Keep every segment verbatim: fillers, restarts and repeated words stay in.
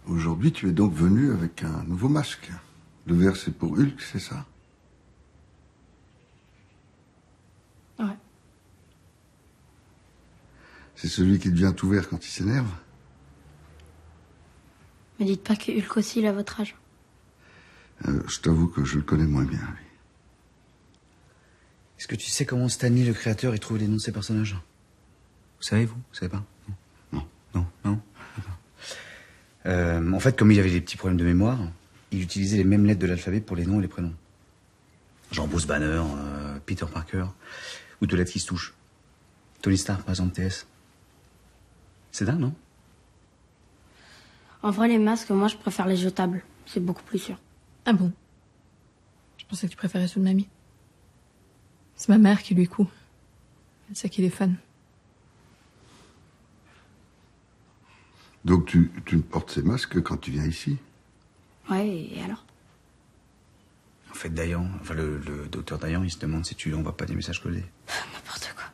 Aujourd'hui, tu es donc venu avec un nouveau masque. Le vert, c'est pour Hulk, c'est ça? Ouais. C'est celui qui devient tout vert quand il s'énerve? Me dites pas que Hulk aussi, il a votre âge. Euh, je t'avoue que je le connais moins bien, lui. Est-ce que tu sais comment Stanley, le créateur, il trouve les noms de ses personnages? Vous savez, vous? Vous savez pas? Non. Non, non. Euh, en fait, comme il avait des petits problèmes de mémoire, il utilisait les mêmes lettres de l'alphabet pour les noms et les prénoms. Genre Bruce Banner, euh, Peter Parker, ou deux lettres qui se touchent. Tony Stark, par exemple, T S. C'est dingue, non? En vrai, les masques, moi, je préfère les jetables. C'est beaucoup plus sûr. Ah bon? Je pensais que tu préférais ceux de mamie. C'est ma mère qui lui coud. Elle sait qu'il est fan. Donc tu, tu ne portes ces masques quand tu viens ici? Ouais, et alors? En fait, Dayan, enfin le, le docteur Dayan, il se demande si tu lui envoies pas des messages codés. N'importe quoi.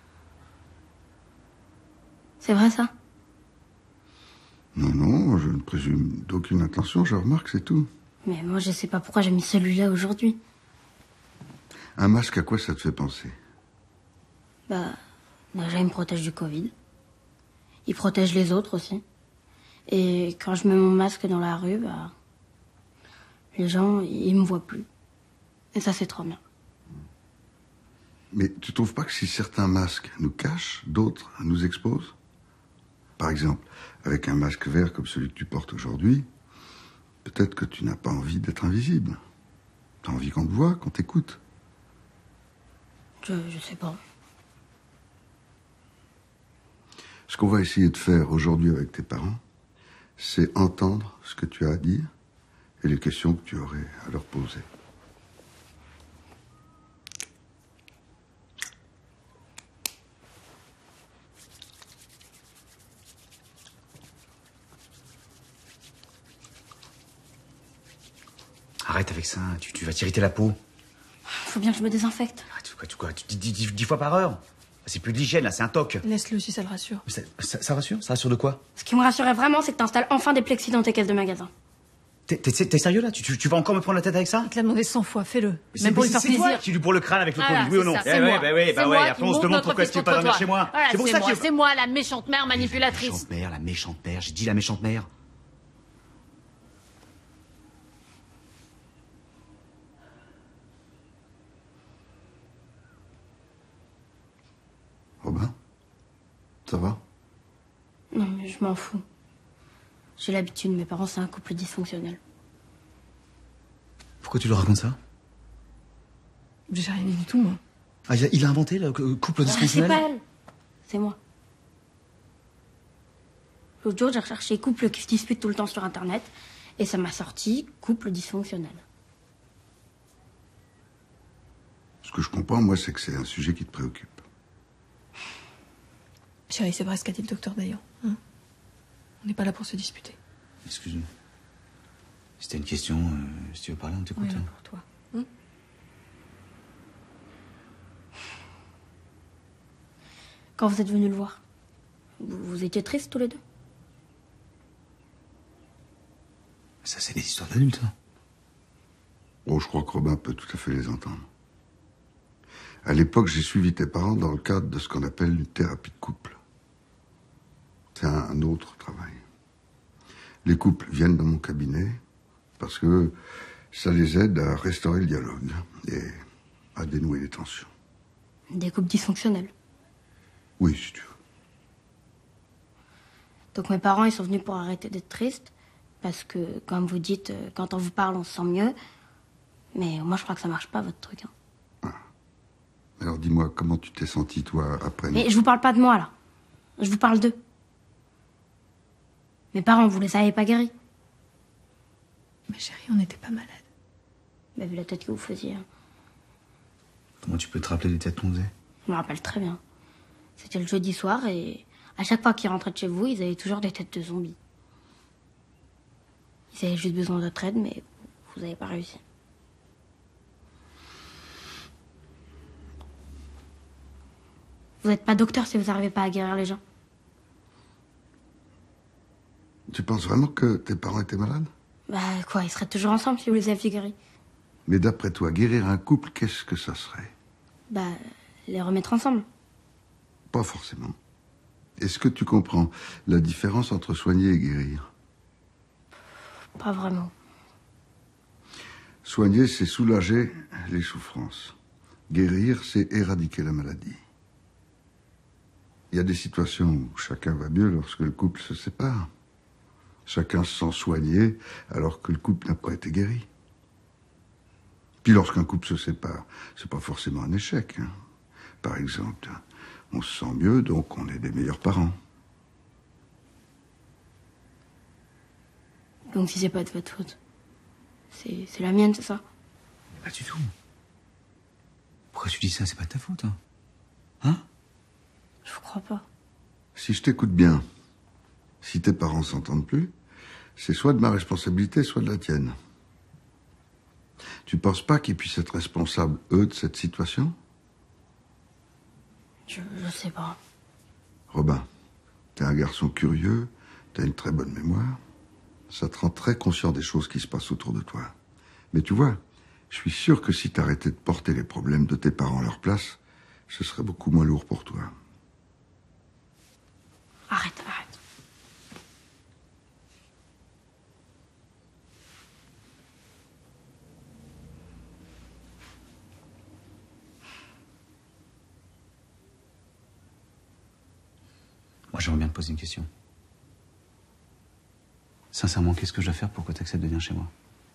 C'est vrai, ça? Non, non, je ne présume d'aucune intention, je remarque, c'est tout. Mais moi, je sais pas pourquoi j'ai mis celui-là aujourd'hui. Un masque, à quoi ça te fait penser? Bah, déjà, il me protège du Covid. Il protège les autres aussi. Et quand je mets mon masque dans la rue, bah, les gens, ils me voient plus. Et ça, c'est trop bien. Mais tu trouves pas que si certains masques nous cachent, d'autres nous exposent? Par exemple, avec un masque vert comme celui que tu portes aujourd'hui, peut-être que tu n'as pas envie d'être invisible. T'as envie qu'on te voie, qu'on t'écoute. Je, je sais pas. Ce qu'on va essayer de faire aujourd'hui avec tes parents, c'est entendre ce que tu as à dire et les questions que tu aurais à leur poser. Arrête avec ça, tu, tu vas t'irriter la peau. Faut bien que je me désinfecte. Arrête, quoi, tu, quoi, tu dis dix, dix, dix fois par heure. C'est plus de l'hygiène, là, c'est un toc. Laisse-le si ça le rassure. Ça, ça, ça rassure? Ça rassure de quoi? Ce qui me rassurait vraiment, c'est que t'installes enfin des plexis dans tes caisses de magasin. T'es, t'es, t'es sérieux, là? tu, tu, tu vas encore me prendre la tête avec ça? Il te l'a demandé cent fois, fais-le. C'est- Même pour lui c'est- faire c'est plaisir. toi qui lui bourre le crâne avec le Voilà, Covid, oui ou c'est non? ça, Eh c'est ouais, moi. bah ouais, C'est bah moi ouais. qui Après, on se monte demande notre pourquoi fils tu veux pas contre dormir toi. chez moi. Voilà, C'est pour c'est ça moi, que... c'est moi la méchante mère La manipulatrice. méchante mère, la méchante mère. J'ai dit la méchante mère. Robin? Ça va? Non, mais je m'en fous. J'ai l'habitude, mes parents, c'est un couple dysfonctionnel. Pourquoi tu leur racontes ça? J'ai rien dit du tout, moi. Ah, il a, il a inventé le euh, couple Ah, c'est dysfonctionnel? pas elle. C'est moi. L'autre jour, j'ai recherché couple qui se dispute tout le temps sur Internet. Et ça m'a sorti couple dysfonctionnel. Ce que je comprends, moi, c'est que c'est un sujet qui te préoccupe. Chérie, c'est vrai ce qu'a dit le docteur d'ailleurs. Hein, on n'est pas là pour se disputer. Excuse-moi. C'était une question, euh, si tu veux parler, on t'écoute. Oui, hein. pour toi. Hein? Quand vous êtes venus le voir, vous, vous étiez tristes tous les deux? Ça, c'est des histoires d'adultes, hein. Oh, je crois que Robin peut tout à fait les entendre. À l'époque, j'ai suivi tes parents dans le cadre de ce qu'on appelle une thérapie de couple. C'est un, un autre travail. Les couples viennent dans mon cabinet parce que ça les aide à restaurer le dialogue et à dénouer les tensions. Des couples dysfonctionnels. Oui, si tu veux. Donc mes parents, ils sont venus pour arrêter d'être tristes. Parce que, comme vous dites, euh, quand on vous parle, on se sent mieux. Mais moi, je crois que ça marche pas, votre truc. Hein. Alors dis-moi, comment tu t'es senti, toi, après... Mais je vous parle pas de moi, là. Je vous parle d'eux. Mes parents, vous les avez pas guéris. Mais chérie, on n'était pas malades. Mais vu la tête que vous faisiez, hein. Comment tu peux te rappeler des têtes qu'on faisait? Je me rappelle très bien. C'était le jeudi soir et à chaque fois qu'ils rentraient de chez vous, ils avaient toujours des têtes de zombies. Ils avaient juste besoin de aide, mais vous n'avez pas réussi. Vous n'êtes pas docteur si vous n'arrivez pas à guérir les gens. Tu penses vraiment que tes parents étaient malades? Bah quoi, ils seraient toujours ensemble si vous les aviez guéris. Mais d'après toi, guérir un couple, qu'est-ce que ça serait? Bah, les remettre ensemble. Pas forcément. Est-ce que tu comprends la différence entre soigner et guérir? Pas vraiment. Soigner, c'est soulager les souffrances. Guérir, c'est éradiquer la maladie. Il y a des situations où chacun va mieux lorsque le couple se sépare. Chacun se sent soigné alors que le couple n'a pas été guéri. Puis lorsqu'un couple se sépare, c'est pas forcément un échec. Hein. Par exemple, on se sent mieux, donc on est des meilleurs parents. Donc si c'est pas de votre faute, c'est c'est la mienne, c'est ça? Pas du tout. Pourquoi tu dis ça? C'est pas de ta faute, hein? Hein? Je vous crois pas. Si je t'écoute bien, si tes parents s'entendent plus, c'est soit de ma responsabilité, soit de la tienne. Tu penses pas qu'ils puissent être responsables, eux, de cette situation? Je, je sais pas. Robin, t'es un garçon curieux, t'as une très bonne mémoire. Ça te rend très conscient des choses qui se passent autour de toi. Mais tu vois, je suis sûr que si t'arrêtais de porter les problèmes de tes parents à leur place, ce serait beaucoup moins lourd pour toi. Arrête, arrête. Moi, j'aimerais bien te poser une question. Sincèrement, qu'est-ce que je dois faire pour que tu acceptes de venir chez moi?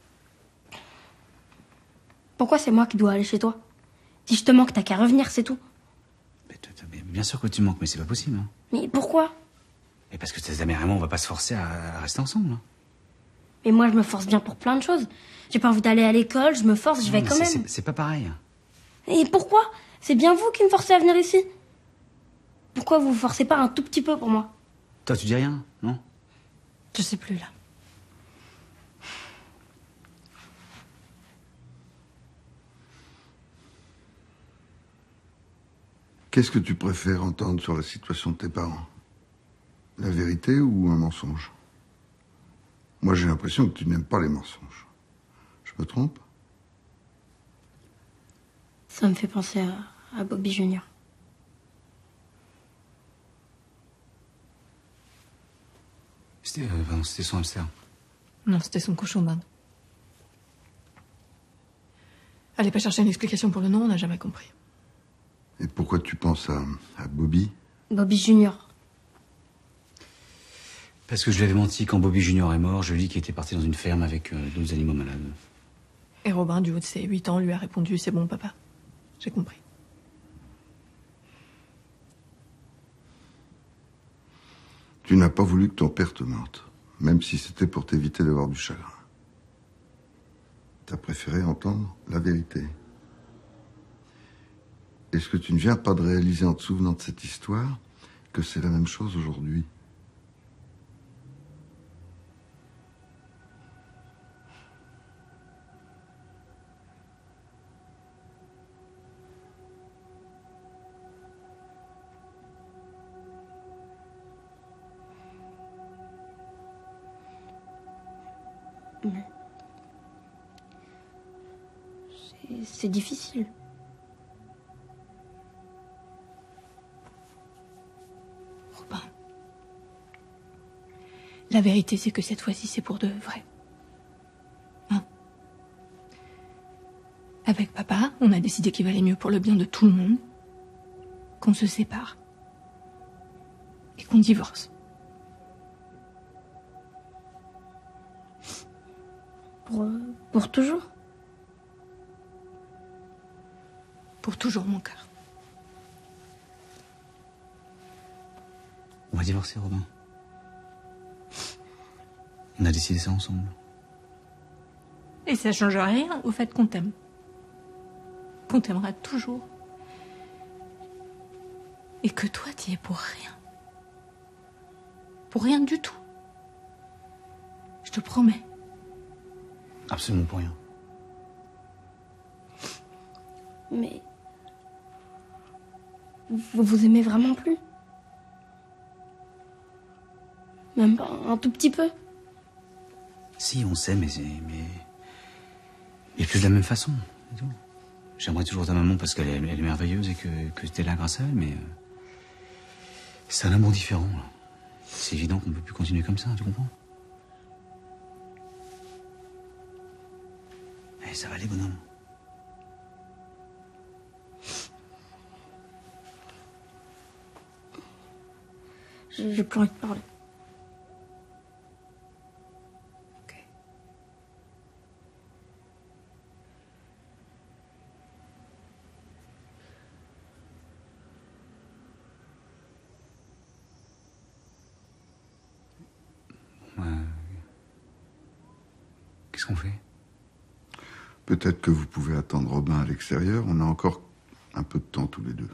Pourquoi c'est moi qui dois aller chez toi? Si je te manque, t'as qu'à revenir, c'est tout. Mais, mais bien sûr que tu me manques, mais c'est pas possible. Hein. Mais pourquoi? Et parce que ta mère et moi, on va pas se forcer à, à rester ensemble. Hein. Mais moi, je me force bien pour plein de choses. J'ai pas envie d'aller à l'école, je me force, je vais Non, quand c'est, même. C'est, c'est pas pareil. Et pourquoi? C'est bien vous qui me forcez à venir ici. Pourquoi vous vous forcez pas un tout petit peu pour moi? Toi, tu dis rien, non? Je sais plus, là. Qu'est-ce que tu préfères entendre sur la situation de tes parents? La vérité ou un mensonge? Moi, j'ai l'impression que tu n'aimes pas les mensonges. Je me trompe? Ça me fait penser à, à Bobby Junior C'était, euh, pardon, c'était son hamster. Non, c'était son cochon d'Inde. Allez pas chercher une explication pour le nom, on n'a jamais compris. Et pourquoi tu penses à, à Bobby? Bobby Junior Parce que je lui avais menti quand Bobby Junior est mort, je lui ai dit qu'il était parti dans une ferme avec euh, d'autres animaux malades. Et Robin, du haut de ses huit ans, lui a répondu « C'est bon, papa. » J'ai compris. Tu n'as pas voulu que ton père te mente, même si c'était pour t'éviter d'avoir du chagrin. T'as préféré entendre la vérité. Est-ce que tu ne viens pas de réaliser en te souvenant de cette histoire que c'est la même chose aujourd'hui? C'est- C'est difficile. Robin. La vérité, c'est que cette fois-ci, c'est pour de vrai. Hein? Avec papa, on a décidé qu'il valait mieux pour le bien de tout le monde qu'on se sépare et qu'on divorce. Pour, euh, pour toujours? Pour toujours, mon cœur. On va divorcer, Robin. On a décidé ça ensemble. Et ça change rien au fait qu'on t'aime. Qu'on t'aimera toujours. Et que toi, t'y es pour rien. Pour rien du tout. Je te promets. Absolument pour rien. Mais... Vous vous aimez vraiment plus? Même pas un tout petit peu. Si, on sait, mais... mais... Et plus de la même façon, c'est tout. J'aimerais toujours ta maman parce qu'elle est, elle est merveilleuse et que, que t'es là grâce à elle, mais... Euh, c'est un amour différent, là. C'est évident qu'on ne peut plus continuer comme ça, tu comprends? Eh, ça va aller, bonhomme. J'ai plus envie de parler. Ok. Bon, euh... Qu'est-ce qu'on fait? Peut-être que vous pouvez attendre Robin à l'extérieur. On a encore un peu de temps tous les deux.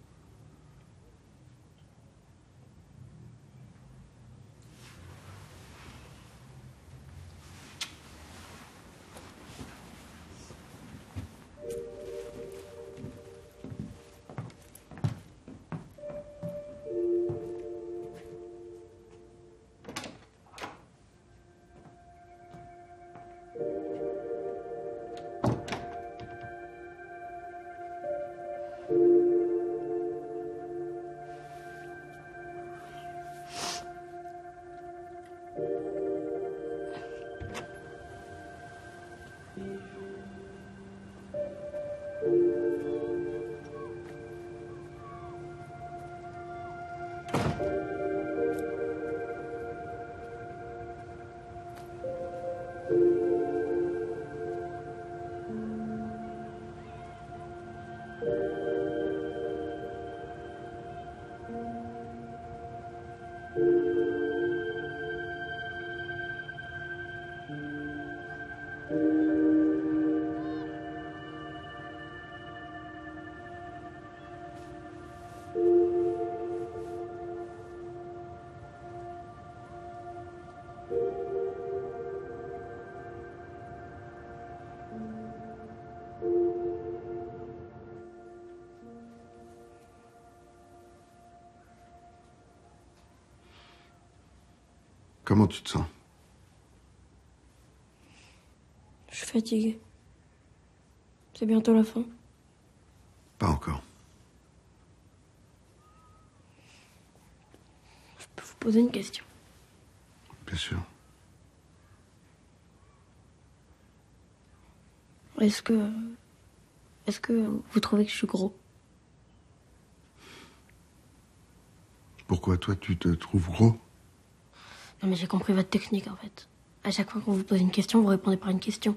Comment tu te sens? Je suis fatiguée. C'est bientôt la fin. Pas encore. Je peux vous poser une question? Bien sûr. Est-ce que... Est-ce que vous trouvez que je suis gros? Pourquoi toi tu te trouves gros? Non mais j'ai compris votre technique en fait. À chaque fois qu'on vous pose une question, vous répondez par une question.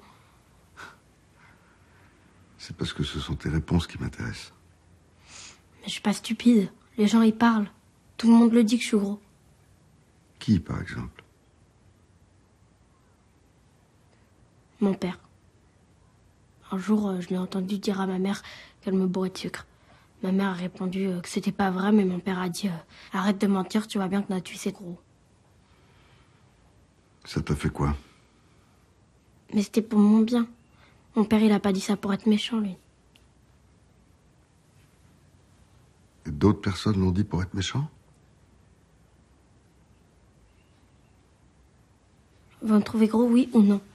C'est parce que ce sont tes réponses qui m'intéressent. Mais je suis pas stupide. Les gens y parlent. Tout le monde le dit que je suis gros. Qui, par exemple? Mon père. Un jour, euh, je l'ai entendu dire à ma mère qu'elle me bourrait de sucre. Ma mère a répondu euh, que c'était pas vrai, mais mon père a dit euh, arrête de mentir, tu vois bien que notre fils est gros. Ça t'a fait quoi? Mais c'était pour mon bien. Mon père, il a pas dit ça pour être méchant, lui. Et d'autres personnes l'ont dit pour être méchant? Vous me trouvez gros, oui ou non?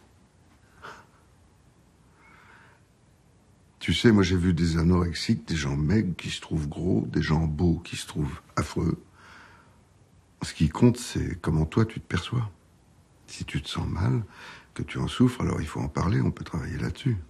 Tu sais, moi j'ai vu des anorexiques, des gens maigres qui se trouvent gros, des gens beaux qui se trouvent affreux. Ce qui compte, c'est comment toi tu te perçois. Si tu te sens mal, que tu en souffres, alors il faut en parler, on peut travailler là-dessus.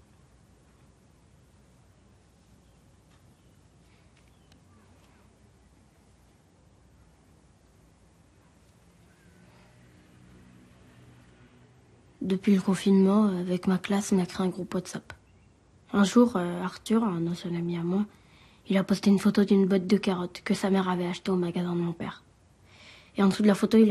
Depuis le confinement, avec ma classe, on a créé un groupe WhatsApp. Un jour, euh, Arthur, un ancien ami à moi, il a posté une photo d'une boîte de carottes que sa mère avait achetée au magasin de mon père. Et en dessous de la photo, il